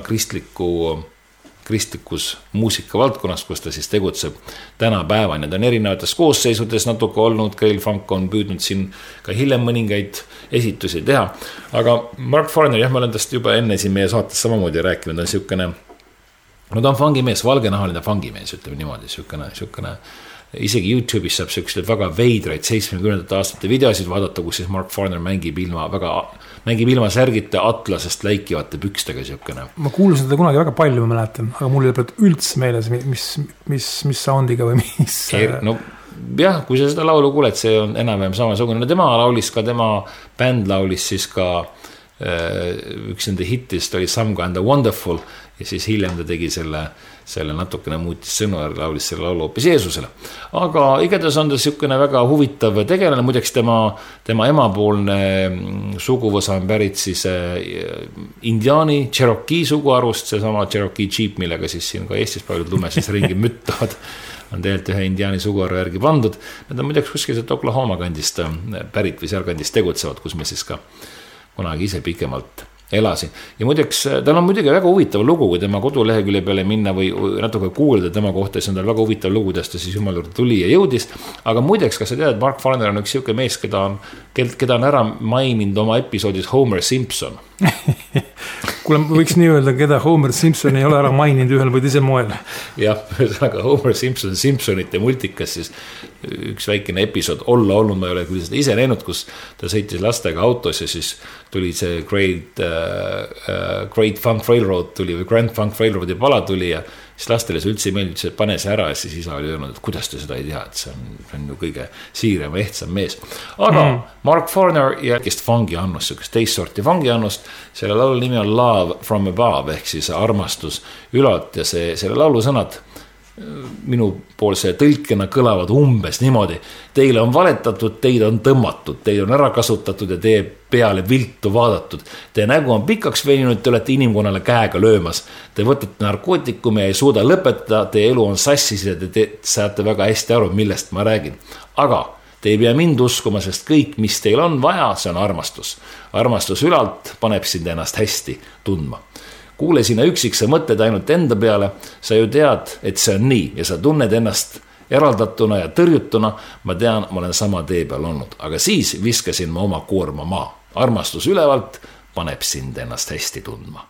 kristlikus muusikavaldkonnas, kus ta siis tegutseb tänapäevan ja ta on erinevates koosseisudes natuke olnud, Grail Funk on püüdnud siin ka hiljem mõningaid esitusi teha, aga Mark Farner, jah, ma olen tast juba enne siin meie saates samamoodi rääkinud, on siukene no ta on fungimees, valgenahaline fungimees, ütleme niimoodi, siukene, isegi YouTube'is saab siukseid väga veidraid 70. aastate videosid vaadata, kus siis Mark Farner mängib ilma särgite atlasest läikivate pükstega siukene. Ma kuulasin seda kunagi väga palju, ma mäletan, aga mul ei ole üldse meeles, mis soundiga või mis... No jah, kui sa seda laulu kuuled, see on enam-vähem samasugune. No tema laulis ka, tema bänd laulis siis ka üks nende hittist oli Some Kind of Wonderful ja siis hiljem ta tegi selle natukene muutis sõnu ja laulis selle laulu hoopis Jeesusele. Aga igatahes on ta siukene väga huvitav tegelane, muideks tema emapoolne suguvõsa on pärit siis indiaani Cherokee suguharust, seesama Cherokee Jeep, millega siis siin ka Eestis paljud lumeses ringi müttavad, on tegelikult ühe indiaani suguharu järgi pandud. Nad on muideks kuskil Oklahoma kandist pärit või seal kandist tegutsevad, kus me siis ka kunagi ise pikemalt elasin. Ja muideks, tal on muidugi väga huvitav lugu, kui tema kodulehekülje peale minna või natuke kuulda tema kohta, siis on tal väga huvitav lugu, kuidas ta siis jumal juurde tuli ja jõudis. Aga muideks, kas sa tead, et Mark Farner on üks siuke mees, keda on ära maininud oma episoodis Homer Simpson? Kuule, võiks nii öelda, keda Homer Simpson ei ole ära maininud ühel või teisel moel. Jah, aga Homer Simpson, Simpsonite multikas siis üks väikene episood olla olnud, ma ei ole küll seda ise näinud, kus ta sõitis lastega autos ja siis tuli see Great Funk Railroad tuli või Grand Funk Railroadi pala tuli ja siis lastele see üldse ei meeldib, see pane see ära ja siis isa oli öelnud, et kuidas te seda ei tea, et see on ju kõige siirem ja ehtsam mees. Aga Mark Farner ja kest fungi annust, siukest teist sorti fungi annust, selle laulu nimi on Love from Above ehk siis armastus ülalt ja selle laulu sõnad minu poolse tõlkena kõlavad umbes niimoodi. Teile on valetatud, teid on tõmmatud, teid on ära kasutatud ja teie peale viltu vaadatud. Teie nägu on pikaks veninud, te olete inimkonnale käega löömas. Te võtate narkootikumi ja ei suuda lõpetada, teie elu on sassis ja te saate väga hästi aru, millest ma räägin. Aga Te ei pea mind uskuma, sest kõik, mis teil on vaja, see on armastus. Armastus ülalt paneb sind ennast hästi tundma. Kuule sina üksik, sa mõtled ainult enda peale, sa ju tead, et see on nii ja sa tunned ennast eraldatuna ja tõrjutuna. Ma tean, ma olen sama tee peal olnud, aga siis viskasin ma oma koorma maa. Armastus ülevalt paneb sind ennast hästi tundma.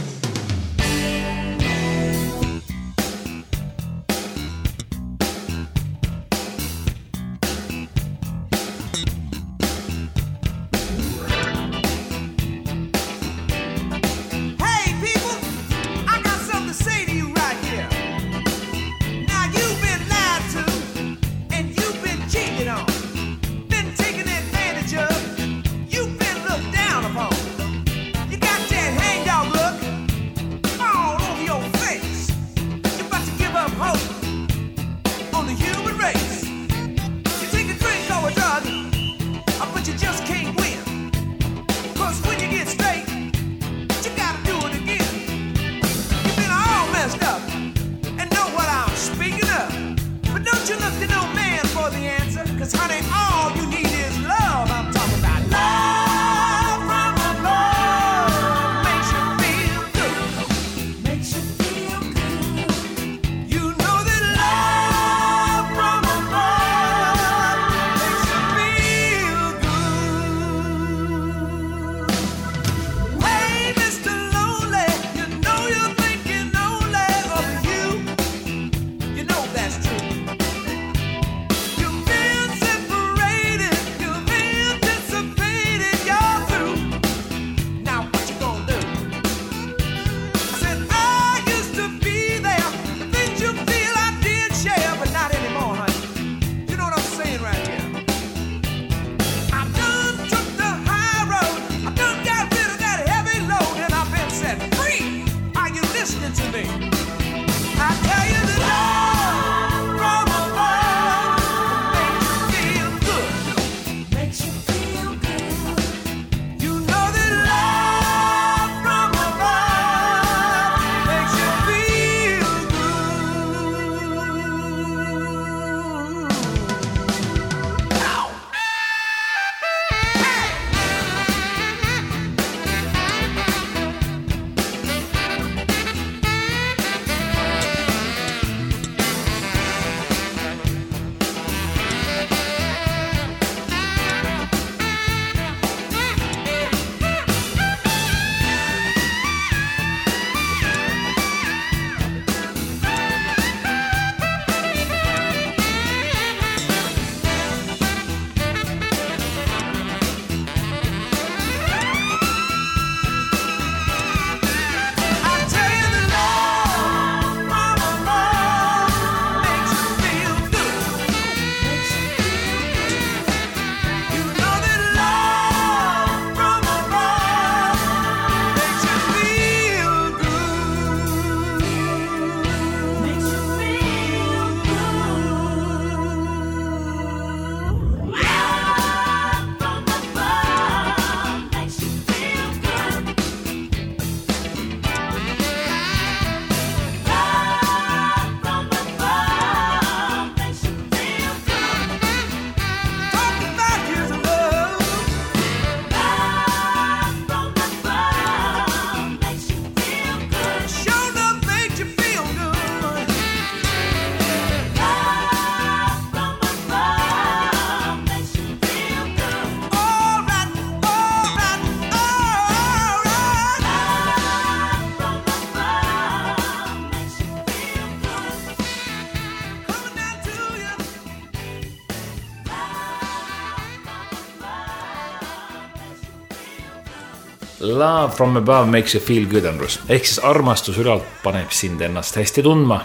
Love from above makes you feel good, Andrus. Ehk siis armastus ülalt paneb sind ennast hästi tundma.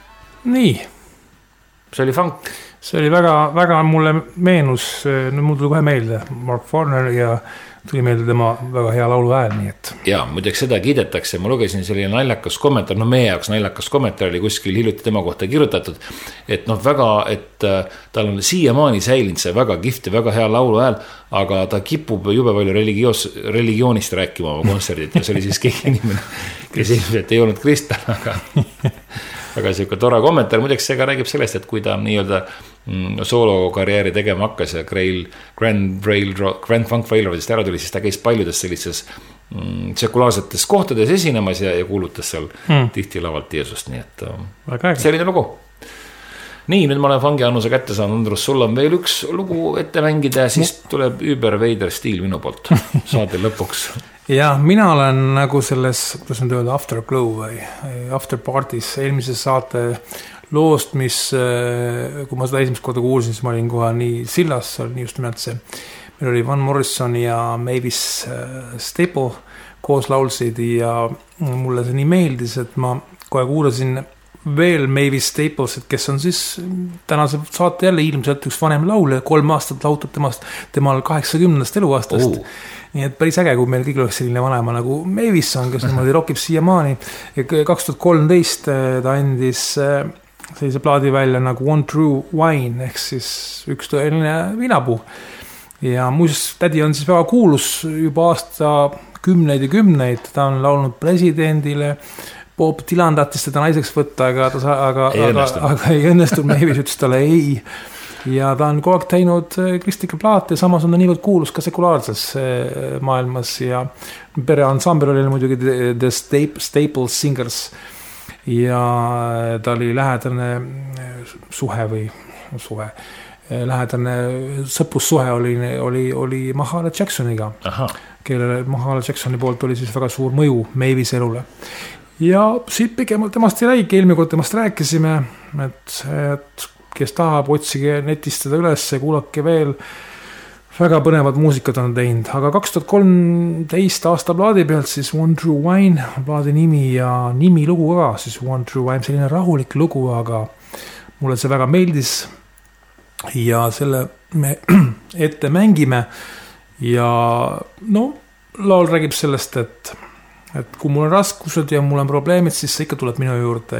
Nii. See oli funk. See oli väga mulle meenus, mul tuli kohe meelde Mark Farner ja tuli meelde tema väga hea laulu hääl, nii et. Ja, muideks seda kiidetakse. Ma lugesin selline naljakas kommentaar, meie jaoks naljakas kommentaar oli kuskil hiljuti tema kohta kirjutatud, et tal on siiamaani säilinud see väga kihvt ja väga hea laulu hääl, aga ta kipub jube palju religioonist rääkima oma kontserdilt ja see oli siis keegi inimene, kes ilmselt ei olnud kristlane, aga väga selline tore kommentaar. Muideks see ka räägib sellest, et kui ta nii-öelda soolokarjääri tegema hakkas ja Grand Funk Railroadist ära tuli, siis ta käis paljudes sellises sekulaarsetes kohtades esinemas ja kuulutas seal tihti lavalt Jeesust, nii et selline lugu. Nii, nüüd ma olen Fungi Annuse kätte saanud, Andrus, sul on veel üks lugu ette mängida ja siis tuleb überveider stiil minu poolt saade lõpuks. Ja, mina olen nagu selles, kuidas nüüd öelda, Afterglow või After Parties eelmises saate loost, mis, kui ma seda esimest korda kuulsin, siis ma olin kohe nii sillas, nii just nimelt see. Meil oli Van Morrison ja Mavis Staple koos laulsid ja mulle see nii meeldis, et ma kohe kuulasin veel Mavis Staples, et kes on siis tänase saate jälle ilmselt üks vanem laulja, 3 aastat lautab temal 80. eluaastast. Nii et päris äge, kui meil kõigil oleks selline vanema nagu Mavis on, kes niimoodi rokib siiamaani. 2013 ta andis sellise plaadi välja nagu One True Wine, ehk siis üks tõeline vinapuu. Ja muuseas, tädi on siis väga kuulus juba aasta kümneid ja kümneid, ta on laulnud presidendile, Bob Dylan tahtis teda naiseks võtta, aga ei õnnestunud, Mavis ütles talle ei. Ja ta on kogu aeg teinud kristlikke plaate ja samas on ta niivõrd kuulus ka sekulaarses maailmas ja pereansambel oli muidugi The Staples Singers ja ta oli lähedane lähedane sõprussuhe oli Mahalia Jacksoniga, kellele Mahalia Jacksoni poolt oli siis väga suur mõju Mavis elule. Ja siit pigem temast ei räägi, eelmine kord temast rääkisime, et kes tahab, otsige netist seda üles ja kuulake veel, väga põnevad muusikat on teinud, aga 2013 aasta plaadi pealt siis One True Wine, plaadi nimi ja nimi lugu ka, siis One True Wine, selline rahulik lugu, aga mulle see väga meeldis ja selle me ette mängime ja no, laul räägib sellest, et kui mul on raskused ja mul on probleemid, siis see ikka tuleb minu juurde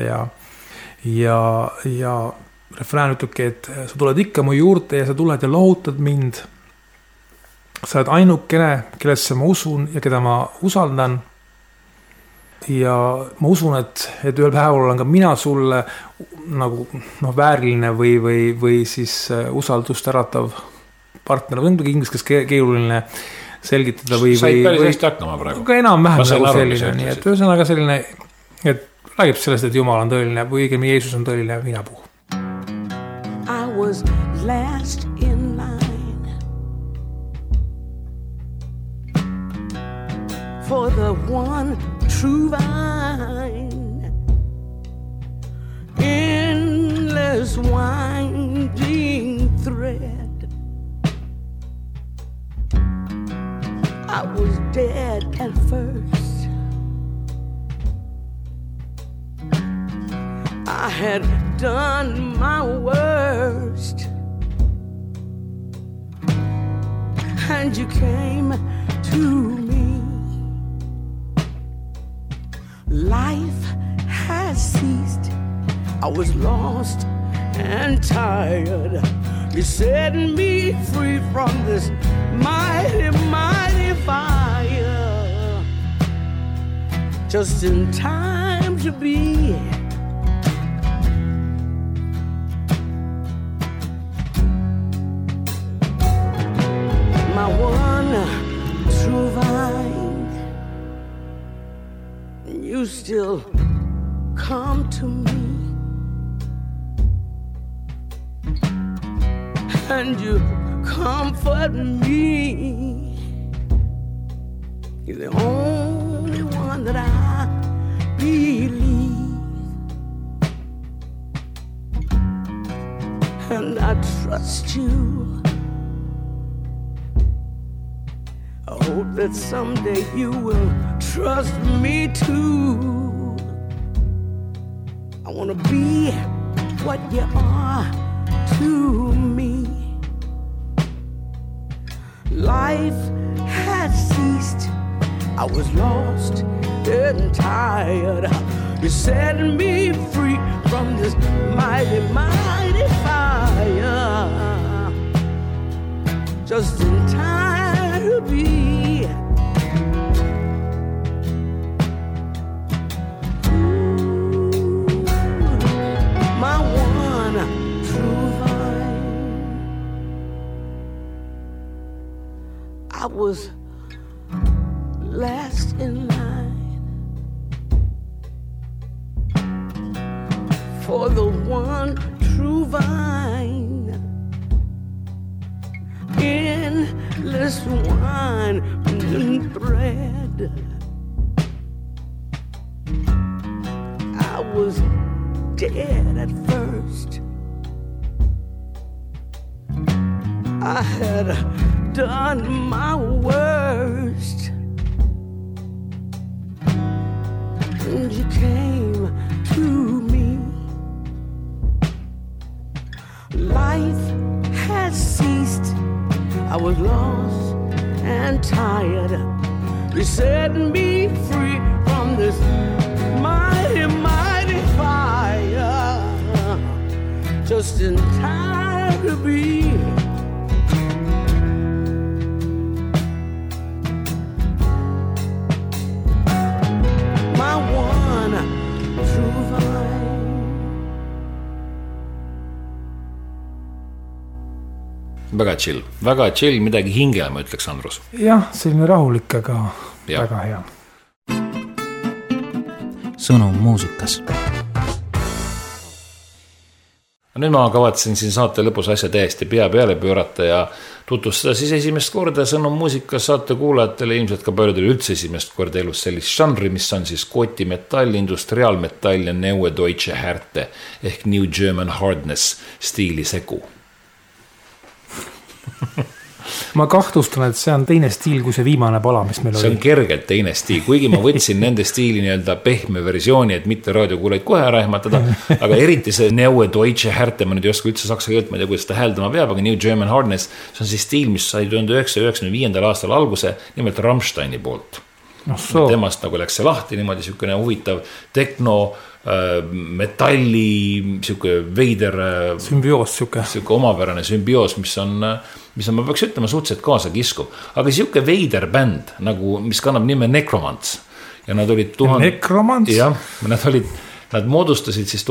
ja refrään ütlebki, et sa tuled ikka mu juurde ja sa tuled ja lohutad mind. Sa oled ainukene, kellesse ma usun ja keda ma usaldan. Ja ma usun, et ühel päeval olen ka mina sulle nagu vääriline või siis usaldust äratav partner. See on inglise keeles keeruline selgitada või said päris hästi hakkama praegu. Aga enam-vähem nagu selline, nii et ühesõnaga selline, et räägib sellest, et Jumal on tõeline või õigemini Jeesus on tõeline vinapuu. I was last in line for the one true vine, endless winding thread. I was dead at first. I had done my worst, and you came to me. Life has ceased. I was lost and tired. You set me free from this mighty, mighty fire, just in time to be my one true vine. You still come to me, and you comfort me. You're the only one that I believe, and I trust you. I hope that someday you will trust me too. I want to be what you are to me. Life had ceased. I was lost and tired. You set me free from this mighty, mighty fire, just in time to be my one true vine. was last in line for the one true vine, endless wine and thread. I was dead at first. I had done my worst, and you came to me. Life had ceased. I was lost and tired. You set me free from this mighty, mighty fire, just in time to be my one true vine. Väga chill, midagi hingel, ma ütleks, Andrus. Jah, selline rahulik, aga Ja. väga hea. Sõnum muusikas. Nüüd ma kavatsen siin saate lõpus asja täiesti pea peale pöörata ja tutvustada siis esimest korda Sõnum muusikas saate kuulajatele, ilmselt ka paljudele üldse esimest korda elus sellist žanri, mis on siis kotimetall, industriaalmetall ja Neue Deutsche Härte ehk New German Hardness stiili segu. Ma kahtlustan, et see on teine stiil kui see viimane pala, mis meil See on oli. kergelt teine stiil, kuigi ma võtsin nende stiili nii-öelda pehme versiooni, et mitte raadiokuulajaid kohe ära ehmatada, aga eriti see Neue Deutsche Härte, ma nüüd ei oska üldse saksa keelt, ma ei tea, kuidas ta hääldama peab, aga New German Hardness, see on siis stiil, mis sai 1995. aastal alguse nimelt Rammsteini poolt. Temast nagu läks see lahti, niimoodi siukene huvitav tekno, metalli, siuke veider Sümbioos siuke. siuke omapärane sümbioos, mis on, ma peaks ütlema, suhteliselt kaasa kiskuv. Aga siuke veider bänd, nagu, mis kannab nime Necromants. Ja nad olid Necromants? Jah, nad moodustasid siis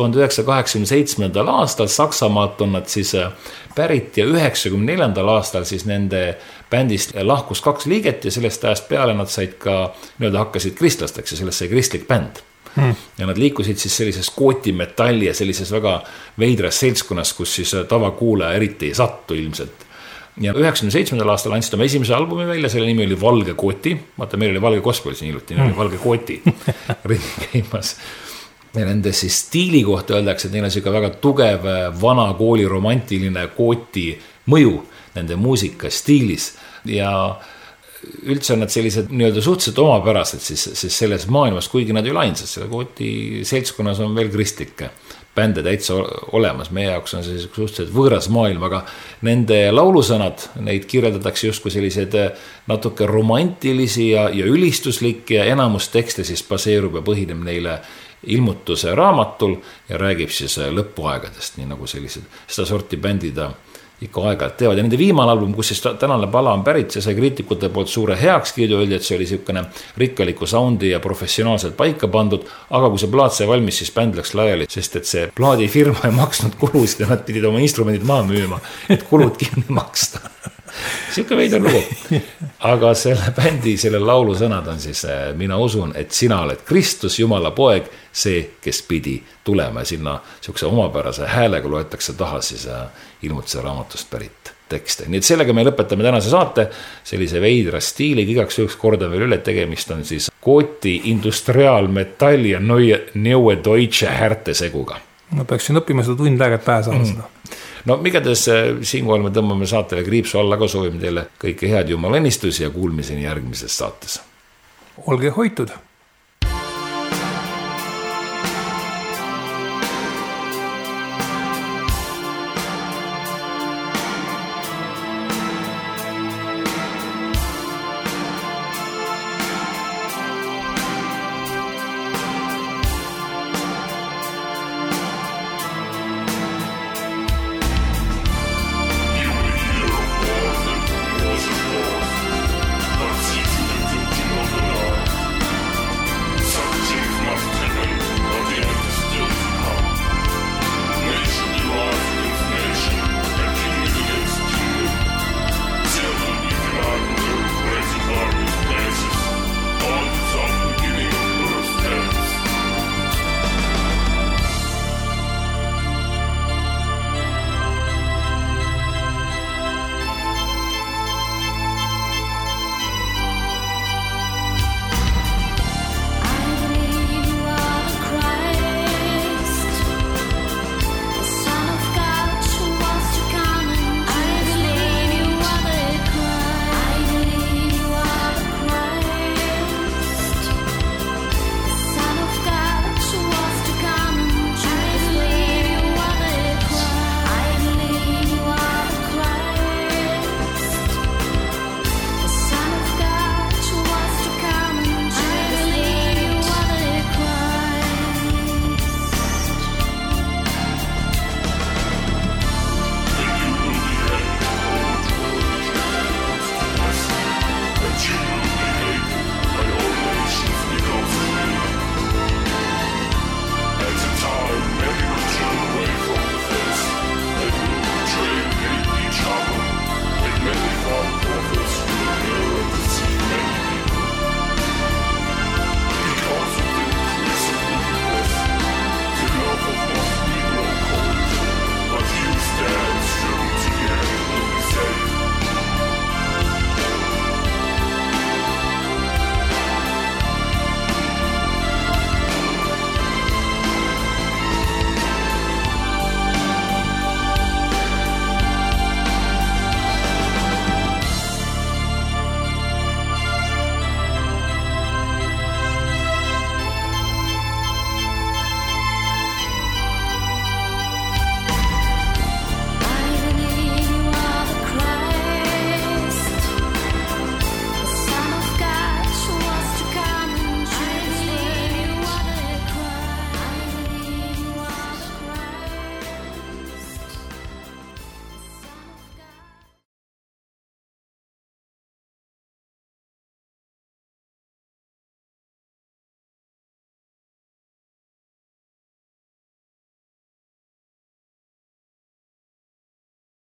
1987. aastal, Saksamaalt on nad siis pärit ja 1994. aastal siis nende bändist lahkus 2 liiget ja sellest ajast peale nad said ka, nii-öelda hakkasid kristlasteks ja sellest sai kristlik bänd. Ja nad liikusid siis sellises kootimetalli ja sellises väga veidras seltskonnas, kus siis tavakuulaja eriti ei sattu ilmselt. Ja 1997. aastal andsid oma esimese albumi välja, selle nimi oli Valge Koti. Vaata, meil oli Valge Gospel siin iluti, oli Valge Koti ringi käimas. Ja nende siis stiili kohta öeldakse, et neil on siuke väga tugev vana kooli romantiline kooti mõju nende muusika stiilis. Ja üldse on nad sellised nii-öelda suhteliselt omapärased siis selles maailmas, kuigi nad ei ole ainsad, selle kooti seltskonnas on veel kristlikke bände täitsa olemas. Meie jaoks on see suhteliselt võõras maailm, aga nende laulusõnad, neid kirjeldatakse justkui sellised natuke romantilisi ja ülistuslik ja enamus tekste siis baseerub ja põhineb neile ilmutuse raamatul ja räägib siis lõpuaegadest, nii nagu sellised seda sorti bändida ikka aeg-ajalt teevad. Ja nende viimane album, kus siis tänane pala on pärit, see sai kriitikute poolt suure heakskiidu, öeldi, et see oli siukene rikkaliku soundi ja professionaalselt paika pandud, aga kui see plaat sai valmis, siis bänd läks laiali, sest et see plaadifirma ei maksnud kulusid ja nad pidid oma instrumendid maha müüma, et kulud kinni maksta. Siuke veider lugu. Aga selle bändi, selle laulu sõnad on siis, mina usun, et sina oled Kristus, Jumala poeg, see, kes pidi tulema. Ja sinna siukse omapärase häälega loetakse taha siis ilmutuse raamatust pärit tekste. Nii et sellega me lõpetame tänase saate sellise veidra stiiliga. Igaks juhuks kordan veel üle, tegemist on siis kooti industriaalmetalli ja Neue Deutsche Härte seguga. Ma peaksin õppima seda tund aega, et pähe saada seda. No igatahes siinkohal me tõmbame saatele kriipsu alla, aga soovime teile kõike head jumala õnnistusi ja kuulmiseni järgmises saates. Olge hoitud!